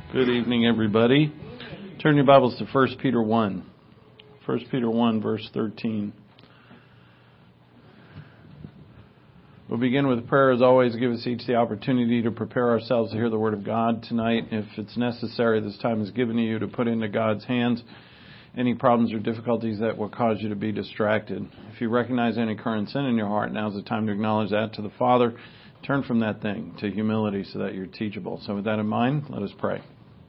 Good evening, everybody. Turn your Bibles to 1 Peter 1. 1 Peter 1, verse 13. We'll begin with prayer. As always, give us each the opportunity to prepare ourselves to hear the Word of God tonight. If it's necessary, this time is given to you to put into God's hands any problems or difficulties that will cause you to be distracted. If you recognize any current sin in your heart, now's the time to acknowledge that to the Father. Turn from that thing to humility so that you're teachable. So with that in mind, let us pray.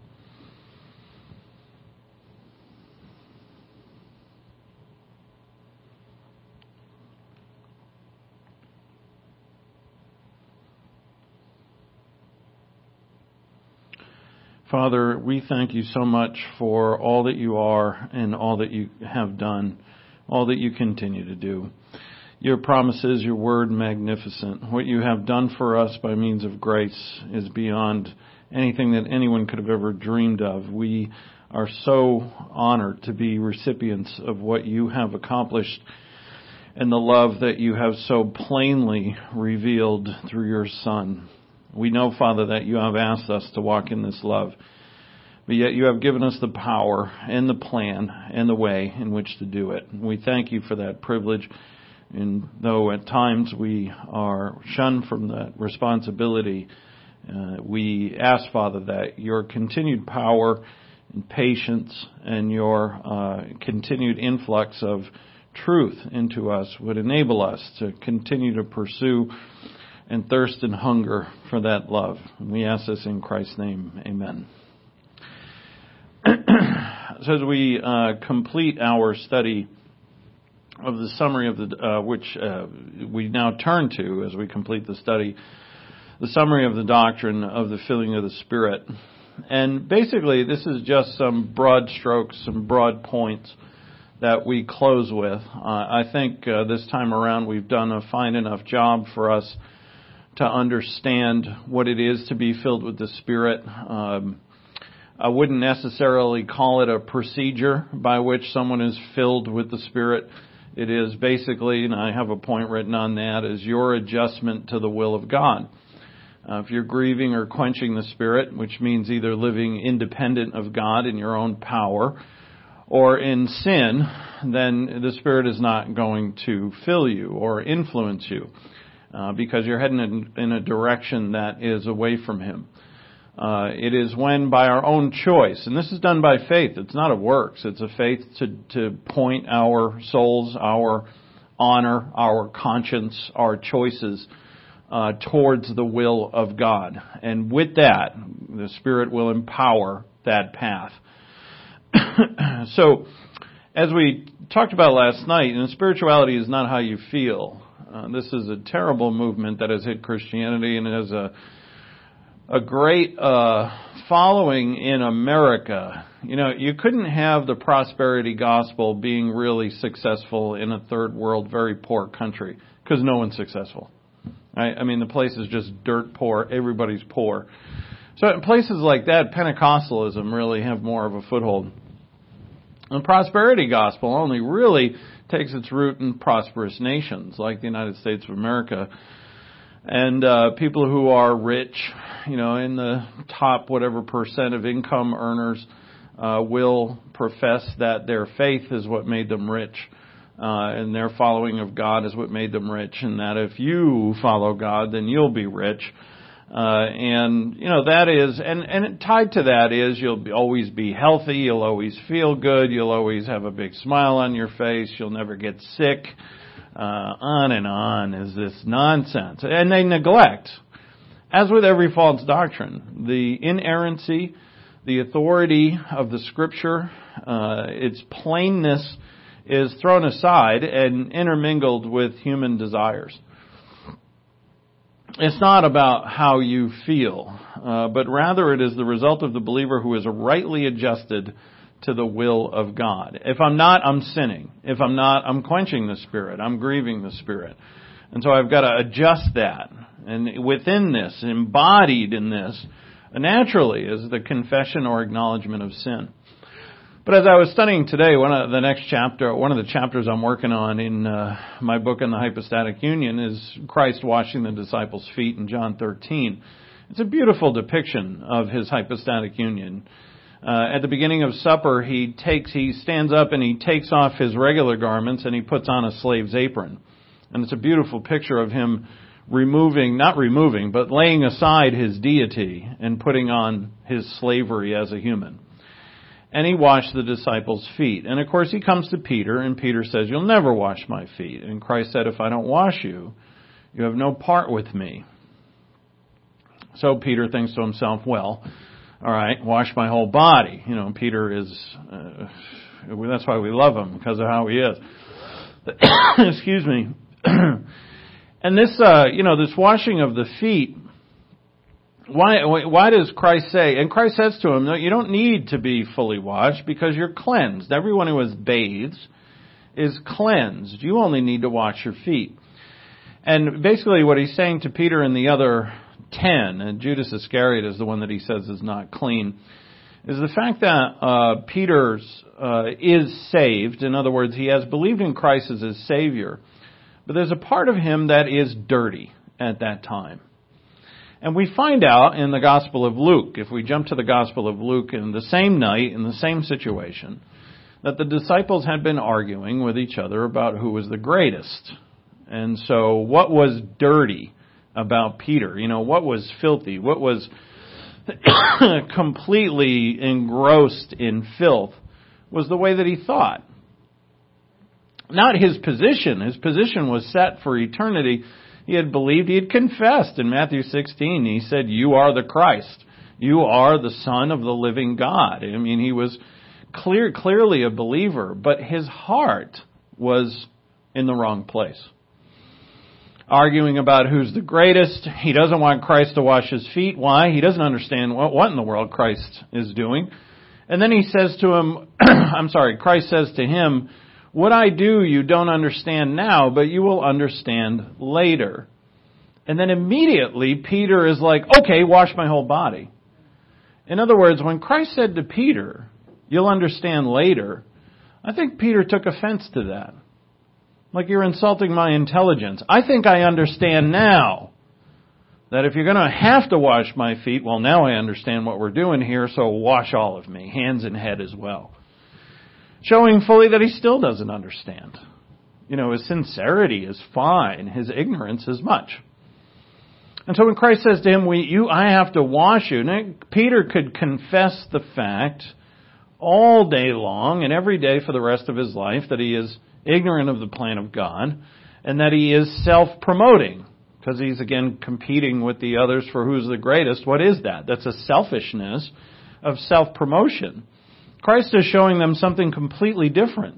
Father, we thank you so much for all that you are and all that you have done, all that you continue to do. Your promises, your word, magnificent. What you have done for us by means of grace is beyond anything that anyone could have ever dreamed of. We are so honored to be recipients of what you have accomplished and the love that you have so plainly revealed through your Son. We know, Father, that you have asked us to walk in this love, but yet you have given us the power and the plan and the way in which to do it. We thank you for that privilege, and though at times we are shunned from that responsibility, we ask, Father, that your continued power and patience and your continued influx of truth into us would enable us to continue to pursue and thirst and hunger for that love. And we ask this in Christ's name. Amen. So as we complete our study of the summary of the, which we now turn to as we complete the study, the summary of the doctrine of the filling of the Spirit. And basically this is just some broad strokes, some broad points that we close with. I think this time around we've done a fine enough job for us to understand what it is to be filled with the Spirit. I wouldn't necessarily call it a procedure by which someone is filled with the Spirit. It is basically, and I have a point written on that, is your adjustment to the will of God. If you're grieving or quenching the Spirit, which means either living independent of God in your own power or in sin, then the Spirit is not going to fill you or influence you. Because you're heading in a direction that is away from Him. It is when by our own choice, and this is done by faith, it's not of works, it's a faith to point our souls, our honor, our conscience, our choices towards the will of God. And with that, the Spirit will empower that path. So, as we talked about last night, and spirituality is not how you feel. This is a terrible movement that has hit Christianity, and it has a great following in America. You know, you couldn't have the prosperity gospel being really successful in a third world, very poor country, because no one's successful. Right? I mean, the place is just dirt poor. Everybody's poor. So in places like that, Pentecostalism really have more of a foothold. The prosperity gospel only really takes its root in prosperous nations like the United States of America. And people who are rich, you know, in the top whatever percent of income earners will profess that their faith is what made them rich. And their following of God is what made them rich. And that if you follow God, then you'll be rich. And, you know, that is, and tied to that is you'll always be healthy, you'll always feel good, you'll always have a big smile on your face, you'll never get sick, on and on is this nonsense. And they neglect, as with every false doctrine, the inerrancy, the authority of the Scripture, its plainness is thrown aside and intermingled with human desires. It's not about how you feel, but rather it is the result of the believer who is rightly adjusted to the will of God. If I'm not, I'm sinning. If I'm not, I'm quenching the Spirit. I'm grieving the Spirit. And so I've got to adjust that. And within this, embodied in this, naturally is the confession or acknowledgement of sin. But as I was studying today, one of the chapters I'm working on in my book on the hypostatic union is Christ washing the disciples' feet in John 13. It's a beautiful depiction of his hypostatic union. At the beginning of supper, he stands up and he takes off his regular garments and he puts on a slave's apron. And it's a beautiful picture of him but laying aside his deity and putting on his slavery as a human. And he washed the disciples' feet. And of course he comes to Peter, and Peter says, "You'll never wash my feet." And Christ said, "If I don't wash you, you have no part with me." So Peter thinks to himself, well, all right, wash my whole body. Peter is, that's why we love him, because of how he is. Excuse me. And this, this washing of the feet, why does Christ say, and Christ says to him, no, you don't need to be fully washed because you're cleansed. Everyone who has bathed is cleansed. You only need to wash your feet. And basically what he's saying to Peter and the other 10, and Judas Iscariot is the one that he says is not clean, is the fact that Peter is saved. In other words, he has believed in Christ as his Savior. But there's a part of him that is dirty at that time. And we find out in the Gospel of Luke, if we jump to the Gospel of Luke, in the same night, in the same situation, that the disciples had been arguing with each other about who was the greatest. And so what was dirty about Peter? What was filthy? What was completely engrossed in filth was the way that he thought. Not his position. His position was set for eternity. He had believed, he had confessed in Matthew 16. He said, "You are the Christ. You are the Son of the living God." He was clearly a believer, but his heart was in the wrong place. Arguing about who's the greatest. He doesn't want Christ to wash his feet. Why? He doesn't understand what in the world Christ is doing. And then he says to him, Christ says to him, "What I do you don't understand now, but you will understand later." And then immediately Peter is like, "Okay, wash my whole body." In other words, when Christ said to Peter, "You'll understand later," I think Peter took offense to that. Like, you're insulting my intelligence. I think I understand now that if you're going to have to wash my feet, well, now I understand what we're doing here, so wash all of me, hands and head as well. Showing fully that he still doesn't understand. His sincerity is fine. His ignorance is much. And so when Christ says to him, I have to wash you, now, Peter could confess the fact all day long and every day for the rest of his life that he is ignorant of the plan of God and that he is self-promoting because he's, again, competing with the others for who's the greatest. What is that? That's a selfishness of self-promotion. Christ is showing them something completely different.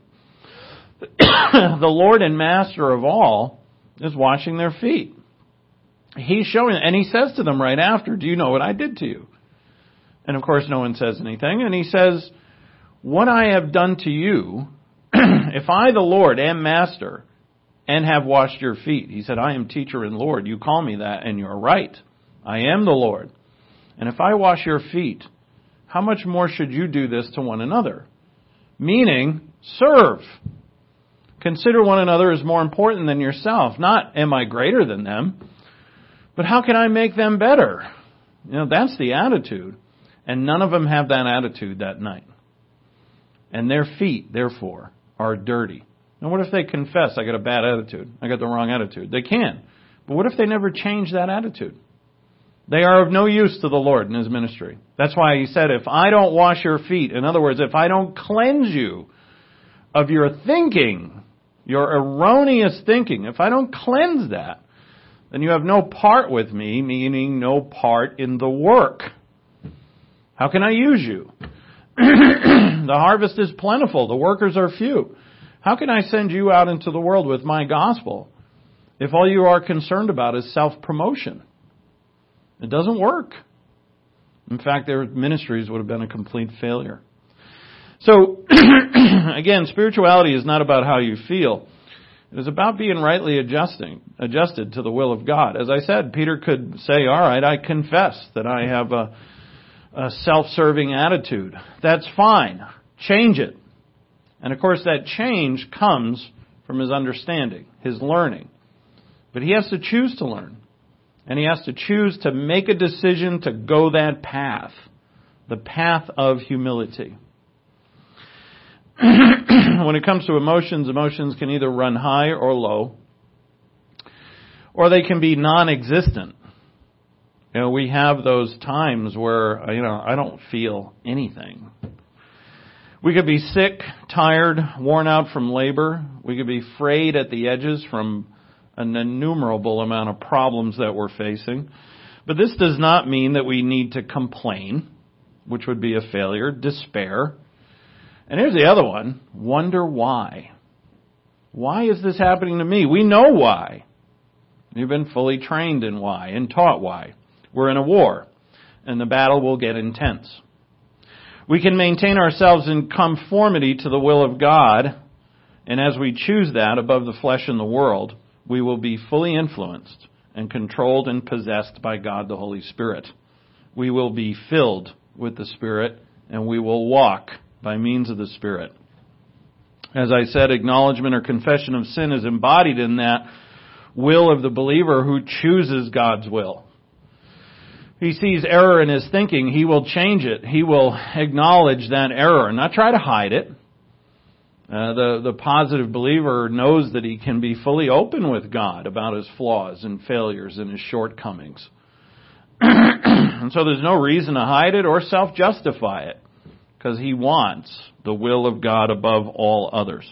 The Lord and Master of all is washing their feet. He's showing, and he says to them right after, "Do you know what I did to you?" And of course no one says anything. And he says, "What I have done to you, if I, the Lord, am Master and have washed your feet." He said, "I am teacher and Lord. You call me that, and you're right. I am the Lord. And if I wash your feet, how much more should you do this to one another?" Meaning, serve. Consider one another as more important than yourself. Not, am I greater than them? But how can I make them better? That's the attitude. And none of them have that attitude that night. And their feet, therefore, are dirty. Now what if they confess, I got a bad attitude, I got the wrong attitude? They can. But what if they never change that attitude? They are of no use to the Lord in His ministry. That's why He said, if I don't wash your feet, in other words, if I don't cleanse you of your thinking, your erroneous thinking, if I don't cleanse that, then you have no part with me, meaning no part in the work. How can I use you? The harvest is plentiful, the workers are few. How can I send you out into the world with my gospel if all you are concerned about is self-promotion? It doesn't work. In fact, their ministries would have been a complete failure. So, again, spirituality is not about how you feel. It is about being rightly adjusted to the will of God. As I said, Peter could say, all right, I confess that I have a self-serving attitude. That's fine. Change it. And of course, that change comes from his understanding, his learning. But he has to choose to learn. And he has to choose to make a decision to go that path, the path of humility. When it comes to emotions, emotions can either run high or low, or they can be non-existent. We have those times where, I don't feel anything. We could be sick, tired, worn out from labor. We could be frayed at the edges from an innumerable amount of problems that we're facing. But this does not mean that we need to complain, which would be a failure, despair. And here's the other one, wonder why. Why is this happening to me? We know why. You've been fully trained in why and taught why. We're in a war, and the battle will get intense. We can maintain ourselves in conformity to the will of God, and as we choose that above the flesh and the world, we will be fully influenced and controlled and possessed by God the Holy Spirit. We will be filled with the Spirit, and we will walk by means of the Spirit. As I said, acknowledgement or confession of sin is embodied in that will of the believer who chooses God's will. He sees error in his thinking, he will change it. He will acknowledge that error, not try to hide it. The positive believer knows that he can be fully open with God about his flaws and failures and his shortcomings. And so there's no reason to hide it or self-justify it, because he wants the will of God above all others.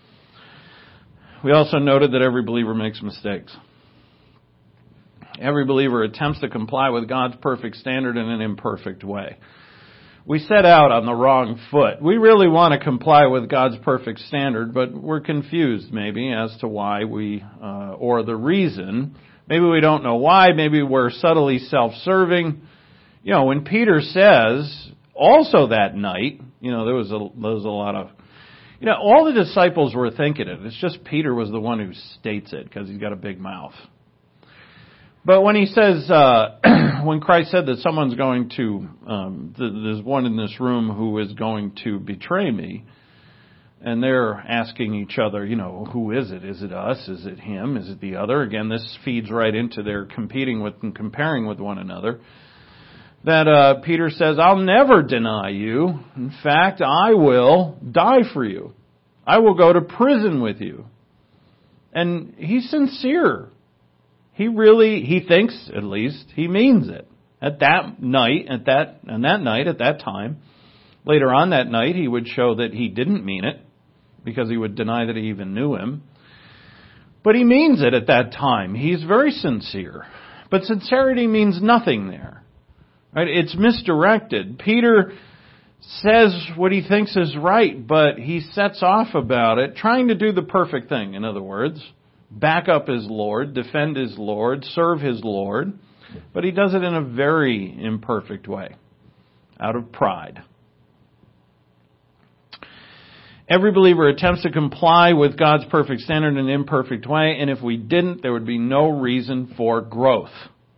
We also noted that every believer makes mistakes. Every believer attempts to comply with God's perfect standard in an imperfect way. We set out on the wrong foot. We really want to comply with God's perfect standard, but we're confused maybe as to why or the reason. Maybe we don't know why. Maybe we're subtly self-serving. When Peter says, also that night, there was a lot of, all the disciples were thinking it. It's just Peter was the one who states it because he's got a big mouth. But when he says, when Christ said that someone's going to, there's one in this room who is going to betray me, and they're asking each other, who is it? Is it us? Is it him? Is it the other? Again, this feeds right into their competing with and comparing with one another. That Peter says, I'll never deny you. In fact, I will die for you. I will go to prison with you. And he's sincere. He thinks, at least, he means it. At that time, later on that night, he would show that he didn't mean it, because he would deny that he even knew him. But he means it at that time. He's very sincere. But sincerity means nothing there. Right? It's misdirected. Peter says what he thinks is right, but he sets off about it, trying to do the perfect thing, in other words. Back up his Lord, defend his Lord, serve his Lord. But he does it in a very imperfect way, out of pride. Every believer attempts to comply with God's perfect standard in an imperfect way, and if we didn't, there would be no reason for growth.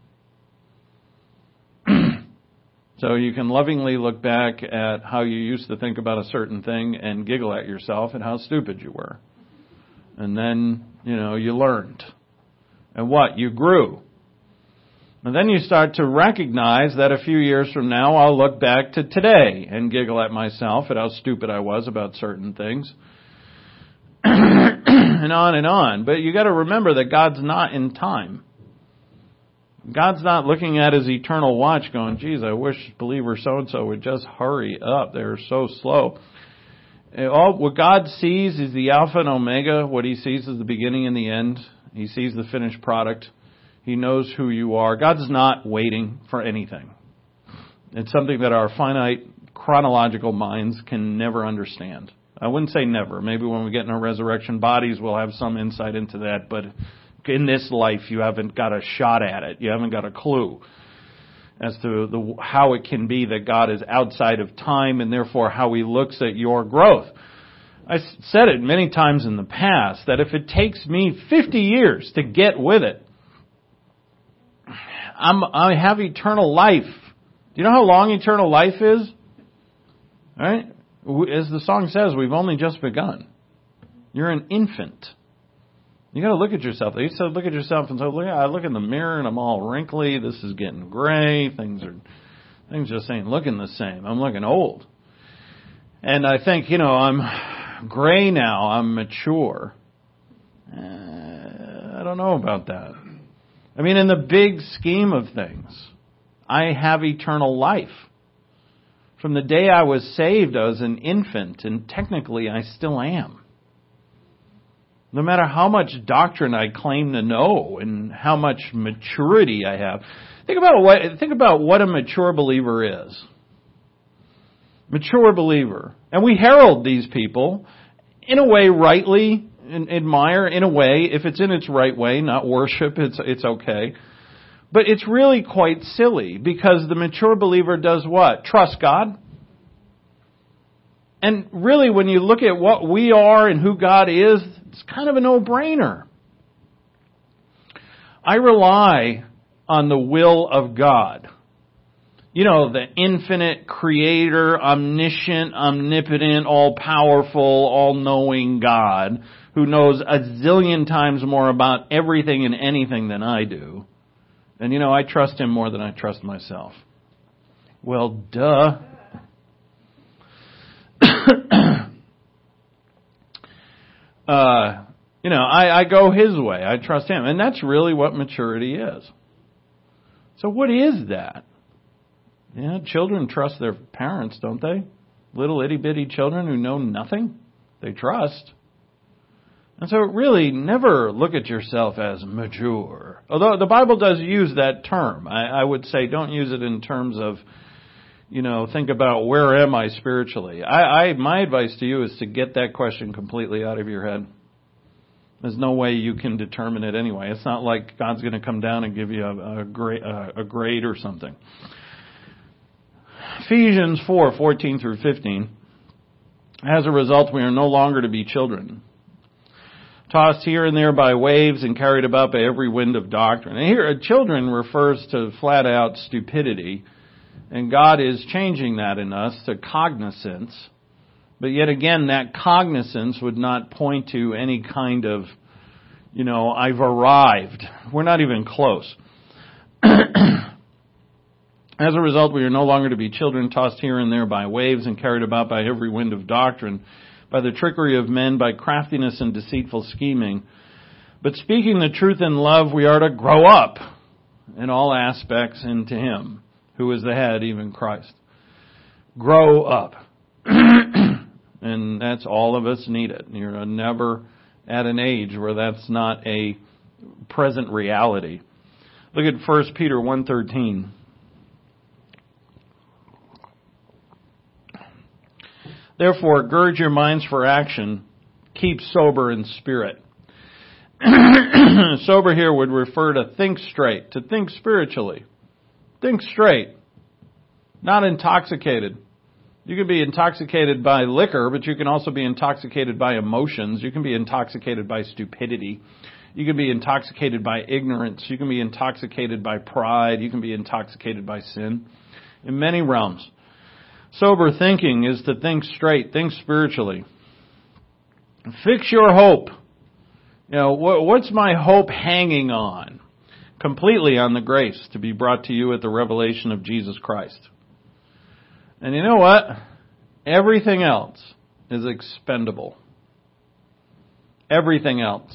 So you can lovingly look back at how you used to think about a certain thing and giggle at yourself and how stupid you were. And then, you learned. And what? You grew. And then you start to recognize that a few years from now, I'll look back to today and giggle at myself at how stupid I was about certain things. And on and on. But you got to remember that God's not in time. God's not looking at his eternal watch going, geez, I wish believer so-and-so would just hurry up. They're so slow. What God sees is the Alpha and Omega. What he sees is the beginning and the end. He sees the finished product. He knows who you are. God's not waiting for anything. It's something that our finite chronological minds can never understand. I wouldn't say never. Maybe when we get in our resurrection bodies, we'll have some insight into that. But in this life, you haven't got a shot at it. You haven't got a clue as to how it can be that God is outside of time and therefore how he looks at your growth. I said it many times in the past that if it takes me 50 years to get with it, I have eternal life. Do you know how long eternal life is? All right? As the song says, we've only just begun. You're an infant. You got to look at yourself. You used to look at yourself and say, I look in the mirror and I'm all wrinkly. This is getting gray. Things just ain't looking the same. I'm looking old. And I think, I'm gray now. I'm mature. I don't know about that. I mean, in the big scheme of things, I have eternal life. From the day I was saved, I was an infant, and technically I still am. No matter how much doctrine I claim to know and how much maturity I have, think about what a mature believer is. Mature believer. And we herald these people, in a way rightly, and admire in a way, if it's in its right way, not worship, it's okay. But it's really quite silly, because the mature believer does what? Trust God. And really, when you look at what we are and who God is, it's kind of a no-brainer. I rely on the will of God. The infinite creator, omniscient, omnipotent, all-powerful, all-knowing God who knows a zillion times more about everything and anything than I do. And I trust Him more than I trust myself. Well, duh. I go His way. I trust Him. And that's really what maturity is. So what is that? Children trust their parents, don't they? Little itty-bitty children who know nothing. They trust. And so really never look at yourself as mature. Although the Bible does use that term. I would say don't use it in terms of, think about where am I spiritually. My advice to you is to get that question completely out of your head. There's no way you can determine it anyway. It's not like God's going to come down and give you a grade or something. Ephesians 4:14 through 15. As a result, we are no longer to be children, tossed here and there by waves and carried about by every wind of doctrine. And here, children refers to flat out stupidity. And God is changing that in us to cognizance. But yet again, that cognizance would not point to any kind of, I've arrived. We're not even close. As a result, we are no longer to be children, tossed here and there by waves and carried about by every wind of doctrine, by the trickery of men, by craftiness and deceitful scheming. But speaking the truth in love, we are to grow up in all aspects into Him, who is the head, even Christ. Grow up. And that's all of us need it. You're never at an age where that's not a present reality. Look at 1 Peter 1:13. Therefore, gird your minds for action. Keep sober in spirit. Sober here would refer to think straight, to think spiritually. Think straight. Not intoxicated. You can be intoxicated by liquor, but you can also be intoxicated by emotions. You can be intoxicated by stupidity. You can be intoxicated by ignorance. You can be intoxicated by pride. You can be intoxicated by sin. In many realms. Sober thinking is to think straight, think spiritually. Fix your hope. What's my hope hanging on? Completely on the grace to be brought to you at the revelation of Jesus Christ. And you know what? Everything else is expendable. Everything else.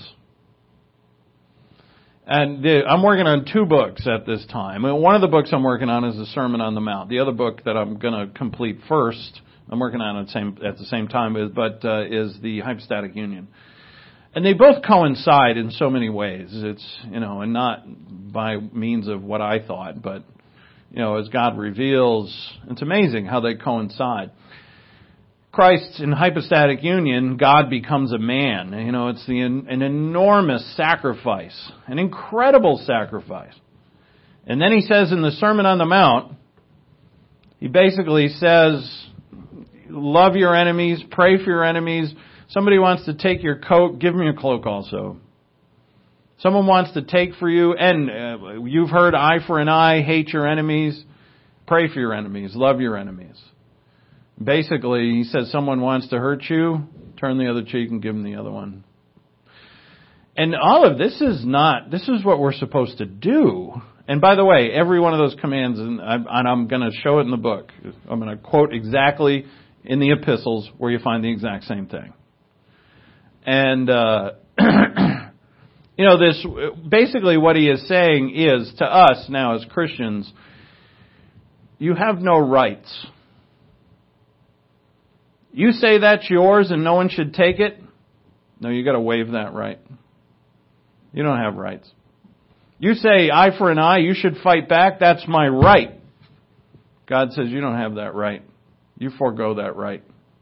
And I'm working on 2 books at this time. And one of the books I'm working on is the Sermon on the Mount. The other book that I'm going to complete first, I'm working on at the same time, is the Hypostatic Union. And they both coincide in so many ways. It's, and not by means of what I thought, but, as God reveals, it's amazing how they coincide. Christ in hypostatic union, God becomes a man. It's an enormous sacrifice, an incredible sacrifice. And then He says in the Sermon on the Mount, He basically says, love your enemies, pray for your enemies. Somebody wants to take your coat, give them your cloak also. Someone wants to take for you, and you've heard eye for an eye, hate your enemies, pray for your enemies, love your enemies. Basically, He says someone wants to hurt you, turn the other cheek and give them the other one. And all of this is what we're supposed to do. And by the way, every one of those commands, and I'm going to show it in the book. I'm going to quote exactly in the epistles where you find the exact same thing. And, this, basically what he is saying is to us now as Christians, you have no rights. You say that's yours and no one should take it? No, you got to waive that right. You don't have rights. You say eye for an eye, you should fight back, that's my right. God says you don't have that right. You forego that right.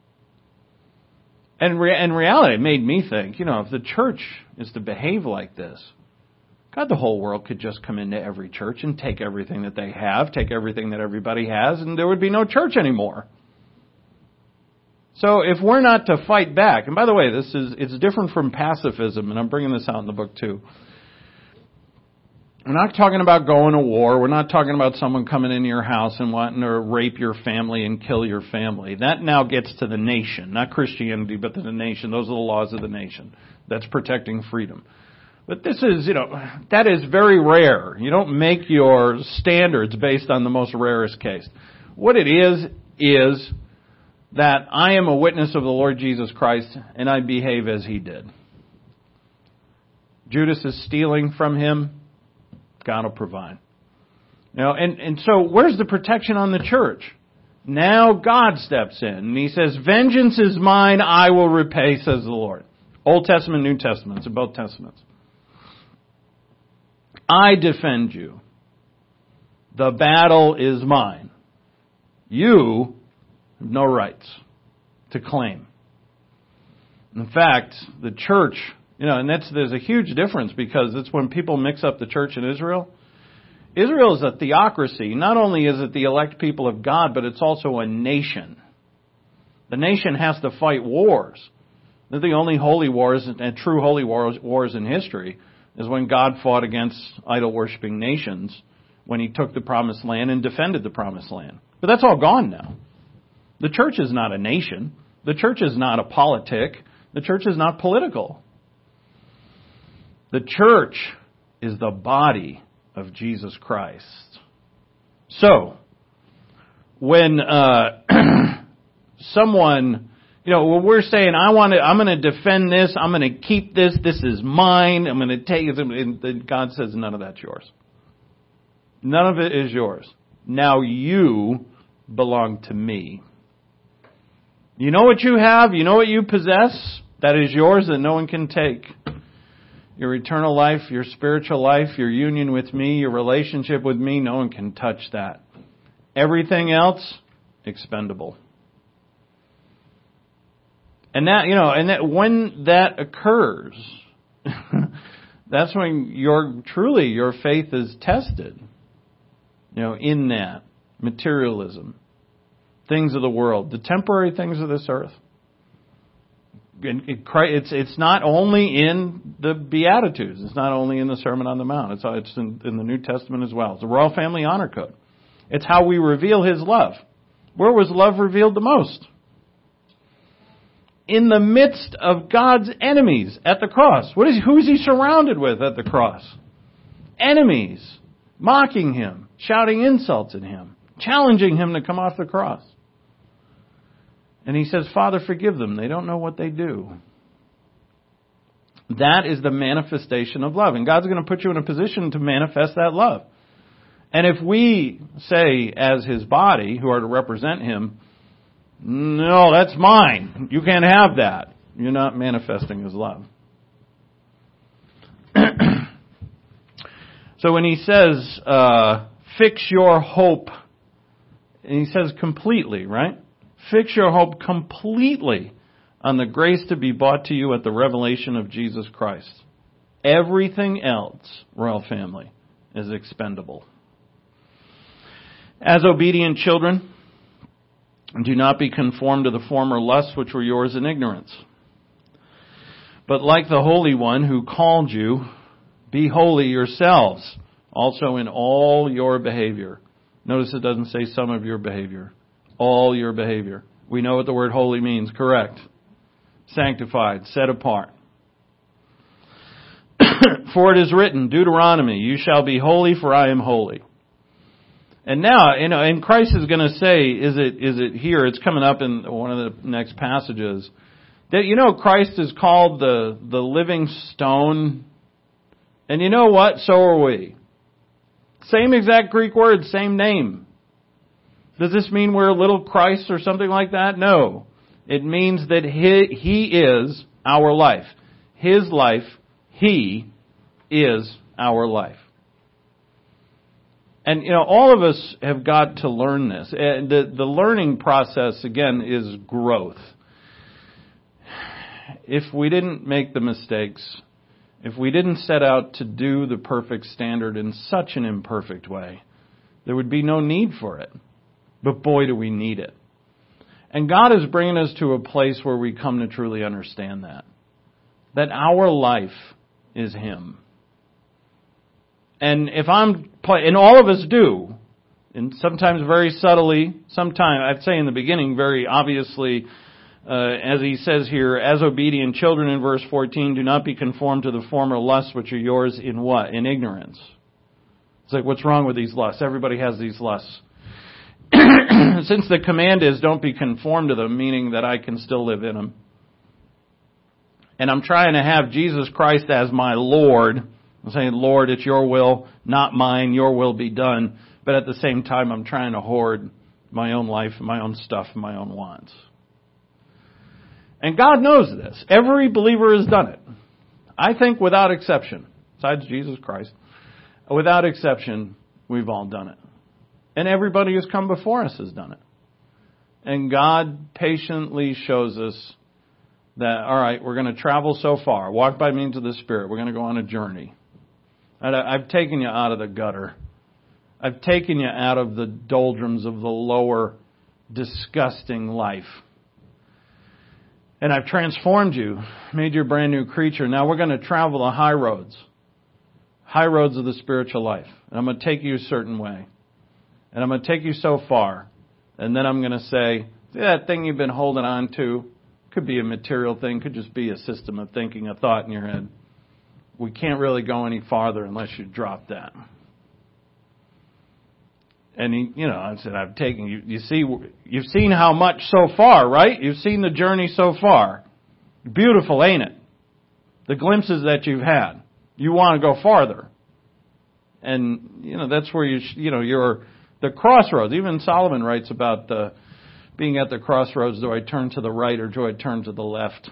And in reality, it made me think, if the church is to behave like this, God, the whole world could just come into every church and take everything that they have, take everything that everybody has, and there would be no church anymore. So if we're not to fight back, and by the way, it's different from pacifism, and I'm bringing this out in the book too. We're not talking about going to war. We're not talking about someone coming into your house and wanting to rape your family and kill your family. That now gets to the nation, not Christianity, but to the nation. Those are the laws of the nation. That's protecting freedom. But this is, that is very rare. You don't make your standards based on the most rarest case. What it is that I am a witness of the Lord Jesus Christ and I behave as He did. Judas is stealing from him. God will provide. And so where's the protection on the church? Now God steps in and He says, vengeance is mine, I will repay, says the Lord. Old Testament, New Testament, it's in both Testaments. I defend you. The battle is mine. You have no rights to claim. In fact, the church, and there's a huge difference because it's when people mix up the church and Israel. Israel is a theocracy. Not only is it the elect people of God, but it's also a nation. The nation has to fight wars. They're the only holy wars and true holy wars in history is when God fought against idol-worshipping nations when He took the promised land and defended the promised land. But that's all gone now. The church is not a nation. The church is not a politic. The church is not political. The church is the body of Jesus Christ. So, when someone, when we're saying, I'm going to defend this, I'm going to keep this is mine, I'm going to take it, and God says, none of that's yours. None of it is yours. Now you belong to me. You know what you have? You know what you possess? That is yours that no one can take. Your eternal life, your spiritual life, your union with me, your relationship with me, no one can touch that. Everything else, expendable. And that, when that occurs, that's when your faith is tested. In that materialism, things of the world, the temporary things of this earth. It's not only in the Beatitudes. It's not only in the Sermon on the Mount. It's in the New Testament as well. It's the Royal Family Honor Code. It's how we reveal His love. Where was love revealed the most? In the midst of God's enemies at the cross. Who is He surrounded with at the cross? Enemies. Mocking Him. Shouting insults at Him. Challenging Him to come off the cross. And He says, Father, forgive them. They don't know what they do. That is the manifestation of love. And God's going to put you in a position to manifest that love. And if we say, as His body, who are to represent Him, no, that's mine. You can't have that. You're not manifesting His love. So when He says, fix your hope, and He says completely, right? Fix your hope completely on the grace to be brought to you at the revelation of Jesus Christ. Everything else, Royal Family, is expendable. As obedient children, do not be conformed to the former lusts which were yours in ignorance. But like the Holy One who called you, be holy yourselves, also in all your behavior. Notice it doesn't say some of your behavior. All your behavior. We know what the word holy means, correct? Sanctified, set apart. For it is written, Deuteronomy, you shall be holy, for I am holy. And now, and Christ is going to say, is it here? It's coming up in one of the next passages. That, Christ is called the living stone. And you know what? So are we. Same exact Greek word, same name. Does this mean we're little Christ or something like that? No. It means that He is our life. His life, He is our life. And, all of us have got to learn this. And the learning process, again, is growth. If we didn't make the mistakes, if we didn't set out to do the perfect standard in such an imperfect way, there would be no need for it. But boy, do we need it. And God is bringing us to a place where we come to truly understand that. That our life is Him. And and all of us do, and sometimes very subtly, sometimes, I'd say in the beginning, very obviously, as he says here, as obedient children in verse 14, do not be conformed to the former lusts which are yours in what? In ignorance. It's like, what's wrong with these lusts? Everybody has these lusts. Since the command is, don't be conformed to them, meaning that I can still live in them. And I'm trying to have Jesus Christ as my Lord. I'm saying, Lord, it's your will, not mine, your will be done. But at the same time, I'm trying to hoard my own life, my own stuff, my own wants. And God knows this. Every believer has done it. I think without exception, besides Jesus Christ, without exception, we've all done it. And everybody who's come before us has done it. And God patiently shows us that, all right, we're going to travel so far. Walk by means of the Spirit. We're going to go on a journey. I've taken you out of the gutter. I've taken you out of the doldrums of the lower, disgusting life. And I've transformed you, made you a brand new creature. Now we're going to travel the high roads of the spiritual life. And I'm going to take you a certain way. And I'm going to take you so far. And then I'm going to say, that thing you've been holding on to, could be a material thing, could just be a system of thinking, a thought in your head. We can't really go any farther unless you drop that. And I said, I've taken you. You've seen how much so far, right? You've seen the journey so far. Beautiful, ain't it? The glimpses that you've had. You want to go farther. And, that's where you're the crossroads. Even Solomon writes about being at the crossroads. Do I turn to the right or do I turn to the left?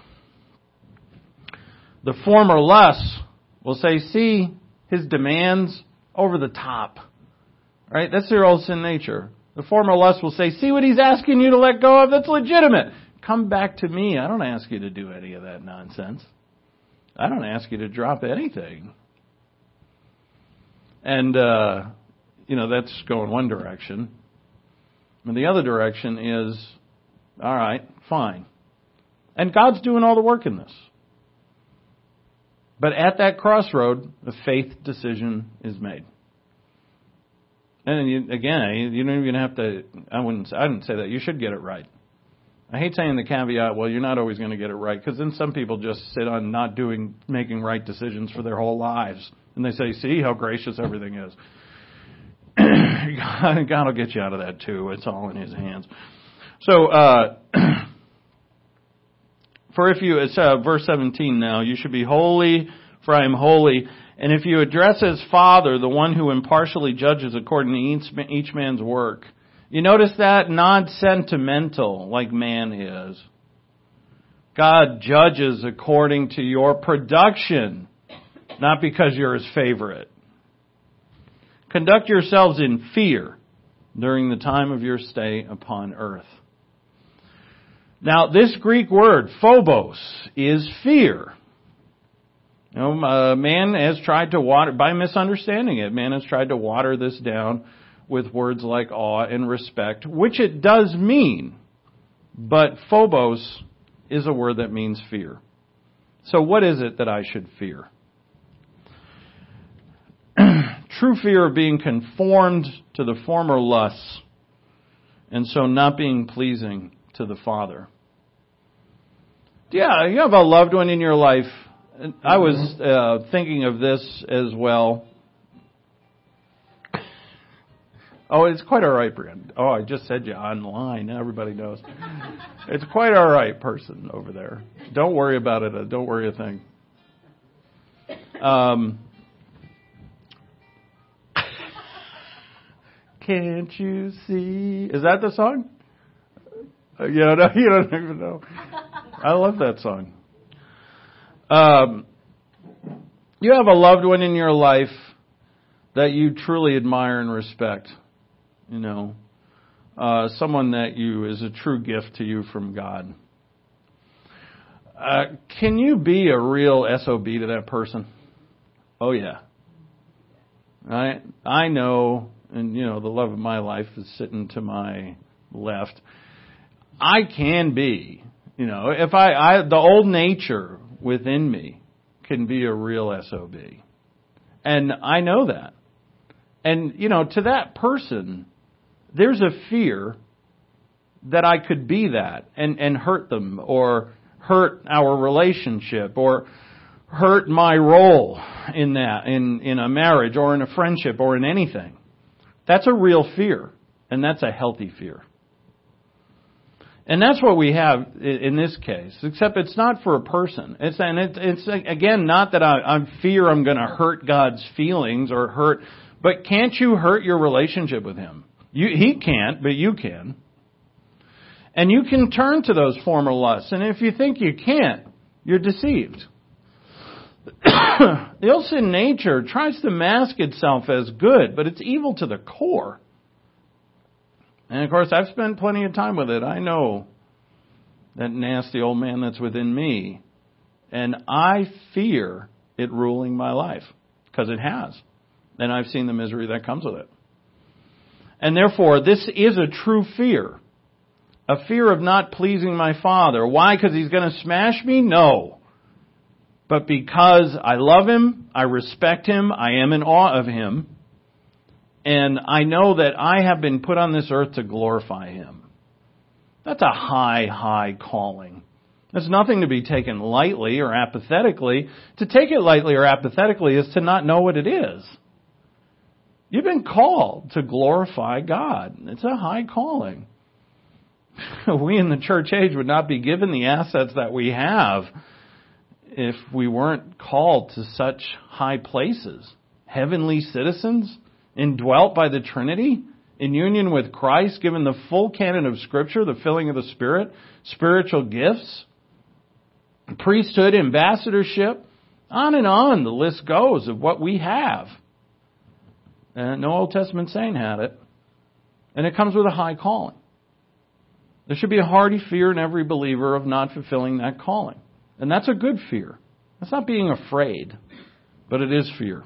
The former lusts will say, see his demands over the top. Right? That's their old sin nature. The former lust will say, see what he's asking you to let go of? That's legitimate. Come back to me. I don't ask you to do any of that nonsense. I don't ask you to drop anything. And, that's going one direction. And the other direction is, all right, fine. And God's doing all the work in this. But at that crossroad, a faith decision is made. And you don't even have to, I didn't say that. You should get it right. I hate saying the caveat, well, you're not always going to get it right, because then some people just sit on making right decisions for their whole lives. And they say, see how gracious everything is. God will get you out of that too. It's all in His hands. So, it's verse 17 now, you should be holy, for I am holy. And if you address as Father, the one who impartially judges according to each man's work, you notice that? Not sentimental like man is. God judges according to your production, not because you're His favorite. Conduct yourselves in fear during the time of your stay upon earth. Now, this Greek word, phobos, is fear. Man has tried to by misunderstanding it, man has tried to water this down with words like awe and respect, which it does mean. But phobos is a word that means fear. So what is it that I should fear? True fear of being conformed to the former lusts, and so not being pleasing to the Father. Yeah, you have a loved one in your life, I was thinking of this as well. Oh, it's quite all right, Brian. Oh, I just said you online. Everybody knows. It's quite all right, person over there. Don't worry about it. Don't worry a thing. Can't you see? Is that the song? You don't even know. I love that song. You have a loved one in your life that you truly admire and respect. Someone that is a true gift to you from God. Can you be a real SOB to that person? Oh yeah. I know, and the love of my life is sitting to my left. I can be, if the old nature within me can be a real SOB. And I know that. And, to that person, there's a fear that I could be that and hurt them or hurt our relationship or hurt my role in that, in a marriage or in a friendship or in anything. That's a real fear, and that's a healthy fear. And that's what we have in this case, except it's not for a person. It's again, not that I fear I'm going to hurt God's feelings or hurt, but can't you hurt your relationship with Him? He can't, but you can. And you can turn to those former lusts, and if you think you can't, you're deceived. The ill sin nature tries to mask itself as good, but it's evil to the core. And of course, I've spent plenty of time with it. I know that nasty old man that's within me. And I fear it ruling my life, because it has. And I've seen the misery that comes with it. And therefore, this is a true fear. A fear of not pleasing my Father. Why? Because He's going to smash me? No. But because I love Him, I respect Him, I am in awe of Him, and I know that I have been put on this earth to glorify Him. That's a high, high calling. There's nothing to be taken lightly or apathetically. To take it lightly or apathetically is to not know what it is. You've been called to glorify God. It's a high calling. We in the church age would not be given the assets that we have if we weren't called to such high places. Heavenly citizens, indwelt by the Trinity, in union with Christ, given the full canon of Scripture, the filling of the Spirit, spiritual gifts, priesthood, ambassadorship, on the list goes of what we have. And no Old Testament saint had it. And it comes with a high calling. There should be a hearty fear in every believer of not fulfilling that calling. And that's a good fear. That's not being afraid, but it is fear.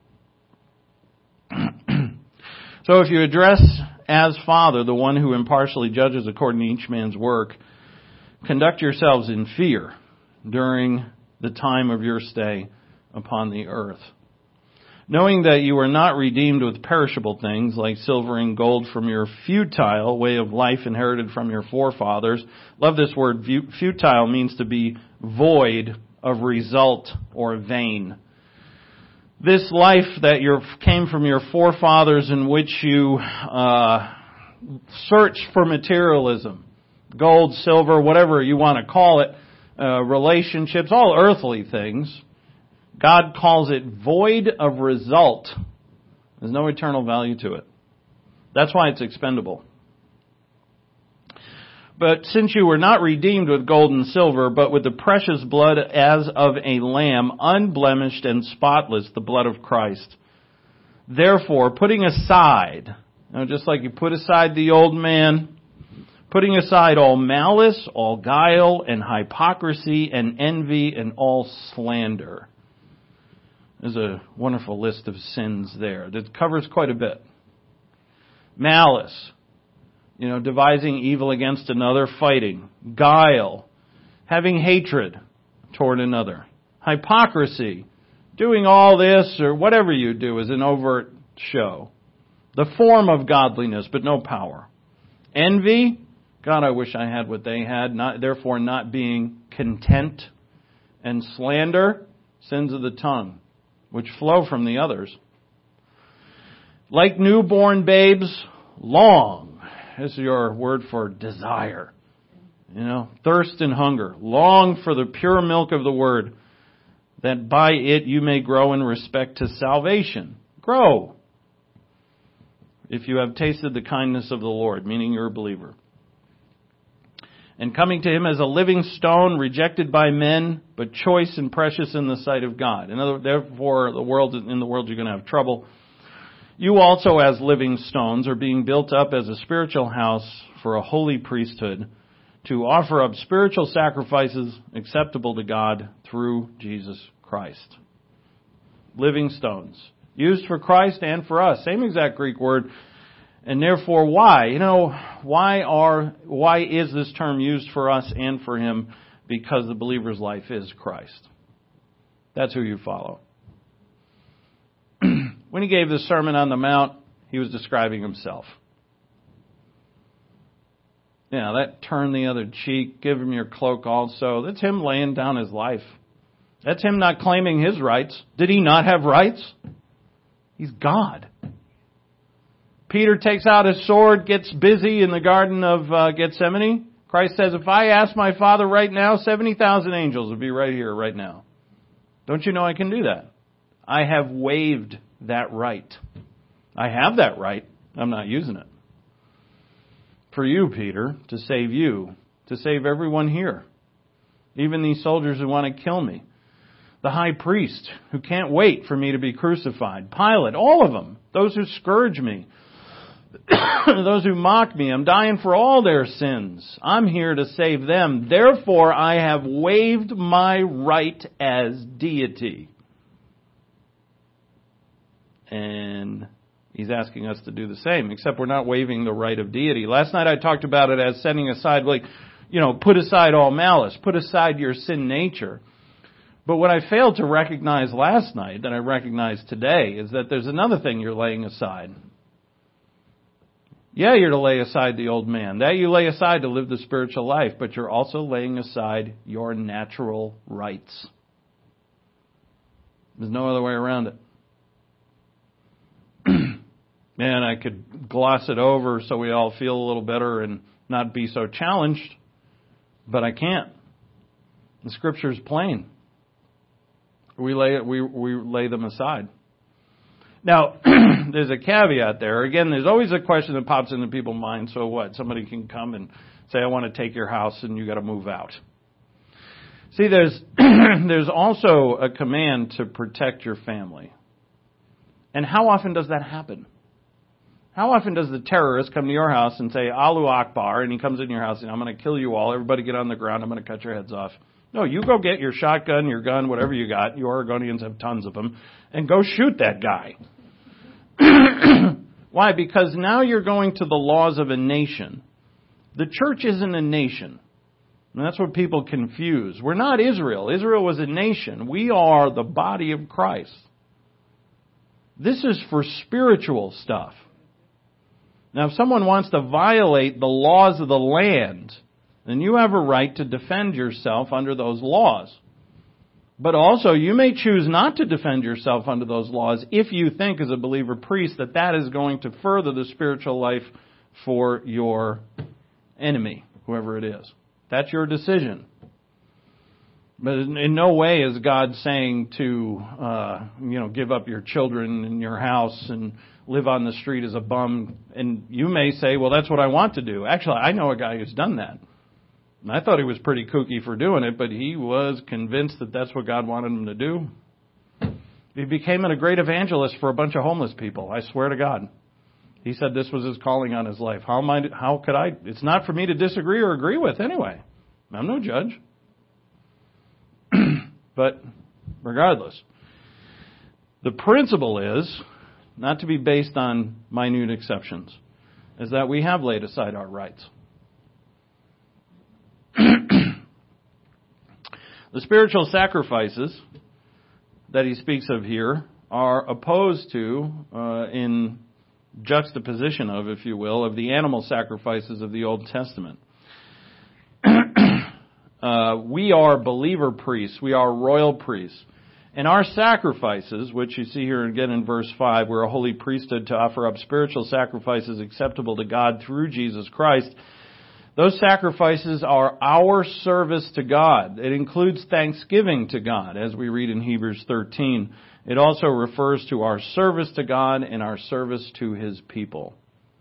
So if you address as Father, the one who impartially judges according to each man's work, conduct yourselves in fear during the time of your stay upon the earth, knowing that you are not redeemed with perishable things like silver and gold from your futile way of life inherited from your forefathers. Love this word. Futile means to be void of result or vain. This life that came from your forefathers, in which you search for materialism, gold, silver, whatever you want to call it, relationships, all earthly things, God calls it void of result. There's no eternal value to it. That's why it's expendable. But since you were not redeemed with gold and silver, but with the precious blood as of a lamb, unblemished and spotless, the blood of Christ. Therefore, putting aside, just like you put aside the old man, putting aside all malice, all guile, and hypocrisy, and envy, and all slander. There's a wonderful list of sins there that covers quite a bit. Malice, devising evil against another, fighting. Guile, having hatred toward another. Hypocrisy, doing all this or whatever you do is an overt show. The form of godliness, but no power. Envy, God, I wish I had what they had, therefore not being content. And slander, sins of the tongue, which flow from the others. Like newborn babes, long. This is your word for desire. Thirst and hunger. Long for the pure milk of the word, that by it you may grow in respect to salvation. Grow. If you have tasted the kindness of the Lord, meaning you're a believer. And coming to him as a living stone, rejected by men, but choice and precious in the sight of God. Therefore, in the world you're going to have trouble. You also, as living stones, are being built up as a spiritual house for a holy priesthood, to offer up spiritual sacrifices acceptable to God through Jesus Christ. Living stones. Used for Christ and for us. Same exact Greek word. And therefore, why? Why is this term used for us and for him? Because the believer's life is Christ. That's who you follow. When he gave the Sermon on the Mount, he was describing himself. That turn the other cheek, give him your cloak also. That's him laying down his life. That's him not claiming his rights. Did he not have rights? He's God. Peter takes out his sword, gets busy in the Garden of Gethsemane. Christ says, if I ask my Father right now, 70,000 angels would be right here, right now. Don't you know I can do that? I have waived that right. I have that right. I'm not using it. For you, Peter, to save you, to save everyone here. Even these soldiers who want to kill me. The high priest who can't wait for me to be crucified. Pilate, all of them. Those who scourge me. Those who mock me. I'm dying for all their sins. I'm here to save them. Therefore, I have waived my right as deity. And he's asking us to do the same, except we're not waiving the right of deity. Last night I talked about it as setting aside, put aside all malice. Put aside your sin nature. But what I failed to recognize last night, that I recognize today, is that there's another thing you're laying aside. Yeah, you're to lay aside the old man. That you lay aside to live the spiritual life, but you're also laying aside your natural rights. There's no other way around it. Man, I could gloss it over so we all feel a little better and not be so challenged, but I can't. The Scripture is plain. We lay them aside. Now, there's a caveat there. Again, there's always a question that pops into people's minds. So what? Somebody can come and say, I want to take your house and you got to move out. See, there's also a command to protect your family. And how often does that happen? How often does the terrorist come to your house and say, Allahu Akbar, and he comes in your house and I'm going to kill you all. Everybody get on the ground. I'm going to cut your heads off. No, you go get your shotgun, your gun, whatever you got. You Oregonians have tons of them. And go shoot that guy. Why? Because now you're going to the laws of a nation. The church isn't a nation. And that's what people confuse. We're not Israel. Israel was a nation. We are the body of Christ. This is for spiritual stuff. Now, if someone wants to violate the laws of the land, then you have a right to defend yourself under those laws. But also, you may choose not to defend yourself under those laws if you think, as a believer priest, that that is going to further the spiritual life for your enemy, whoever it is. That's your decision. But in no way is God saying to, give up your children and your house and live on the street as a bum. And you may say, well, that's what I want to do. Actually, I know a guy who's done that. And I thought he was pretty kooky for doing it, but he was convinced that that's what God wanted him to do. He became a great evangelist for a bunch of homeless people. I swear to God. He said this was his calling on his life. How could I? It's not for me to disagree or agree with anyway. I'm no judge. But regardless, the principle is not to be based on minute exceptions, is that we have laid aside our rights. The spiritual sacrifices that he speaks of here are opposed to, in juxtaposition of, if you will, of the animal sacrifices of the Old Testament. We are believer priests. We are royal priests. And our sacrifices, which you see here again in verse 5, we're a holy priesthood to offer up spiritual sacrifices acceptable to God through Jesus Christ. Those sacrifices are our service to God. It includes thanksgiving to God, as we read in Hebrews 13. It also refers to our service to God and our service to His people.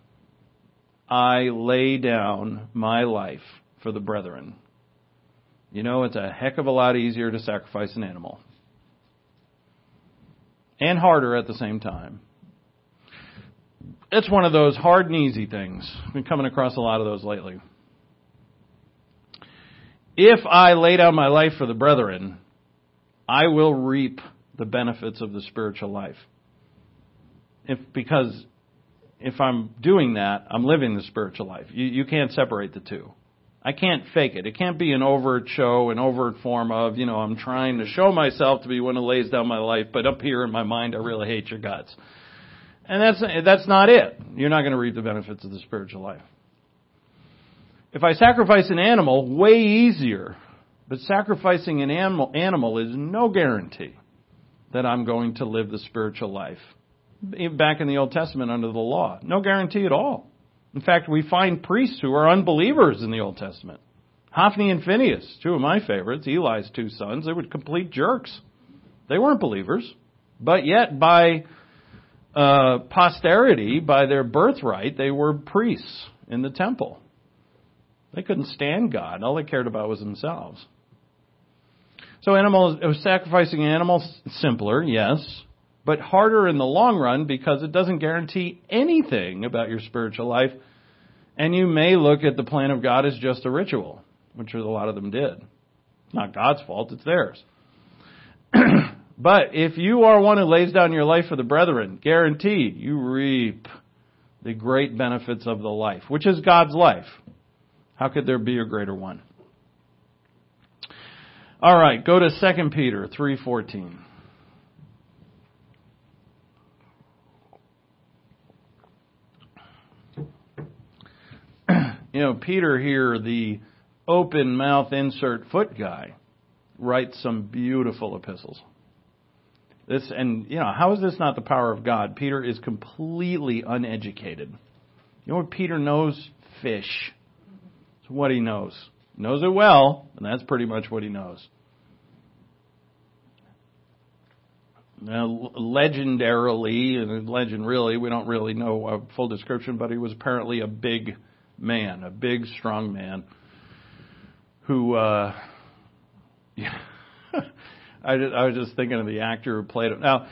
I lay down my life for the brethren. You know, it's a heck of a lot easier to sacrifice an animal. And harder at the same time. It's one of those hard and easy things. I've been coming across a lot of those lately. If I lay down my life for the brethren, I will reap the benefits of the spiritual life. Because if I'm doing that, I'm living the spiritual life. You can't separate the two. I can't fake it. It can't be an overt show, an overt form of, I'm trying to show myself to be one who lays down my life, but up here in my mind, I really hate your guts. And that's not it. You're not going to reap the benefits of the spiritual life. If I sacrifice an animal, way easier. But sacrificing an animal is no guarantee that I'm going to live the spiritual life. Back in the Old Testament under the law. No guarantee at all. In fact, we find priests who are unbelievers in the Old Testament. Hophni and Phinehas, two of my favorites, Eli's two sons, they were complete jerks. They weren't believers. But yet, by posterity, by their birthright, they were priests in the temple. They couldn't stand God. All they cared about was themselves. So sacrificing animals, simpler, yes, but harder in the long run because it doesn't guarantee anything about your spiritual life. And you may look at the plan of God as just a ritual, which a lot of them did. It's not God's fault, it's theirs. But if you are one who lays down your life for the brethren, guaranteed you reap the great benefits of the life, which is God's life. How could there be a greater one? All right, go to 2 Peter 3:14. Peter here, the open mouth insert foot guy, writes some beautiful epistles. How is this not the power of God? Peter is completely uneducated. You know what Peter knows? Fish. It's what he knows. He knows it well, and that's pretty much what he knows. Now, legendarily, and legend really, we don't really know a full description, but he was apparently a big man, a big, strong man, who, I was just thinking of the actor who played it. Now,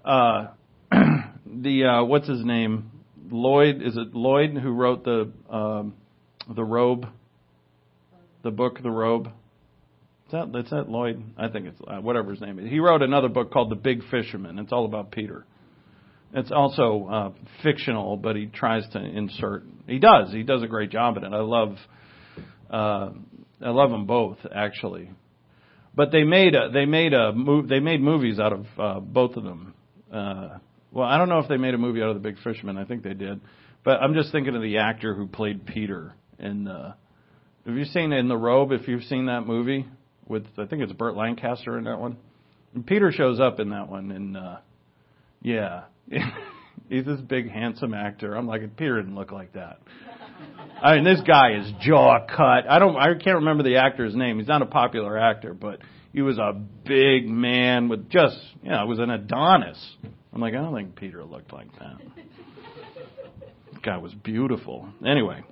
what's his name? Lloyd, is it Lloyd who wrote the Robe? The book, The Robe? Is that Lloyd? I think it's, whatever his name is. He wrote another book called The Big Fisherman. It's all about Peter. It's also fictional, but he tries to insert. He does a great job at it. I love them both, actually. But they made movies out of both of them. Well, I don't know if they made a movie out of The Big Fisherman. I think they did. But I'm just thinking of the actor who played Peter in. Have you seen In the Robe? If you've seen that movie with, I think it's Burt Lancaster in that one. And Peter shows up in that one, and yeah. He's this big, handsome actor. I'm like, Peter didn't look like that. I mean, this guy is jaw cut. I can't remember the actor's name. He's not a popular actor, but he was a big man with just, it was an Adonis. I'm like, I don't think Peter looked like that. This guy was beautiful. Anyway.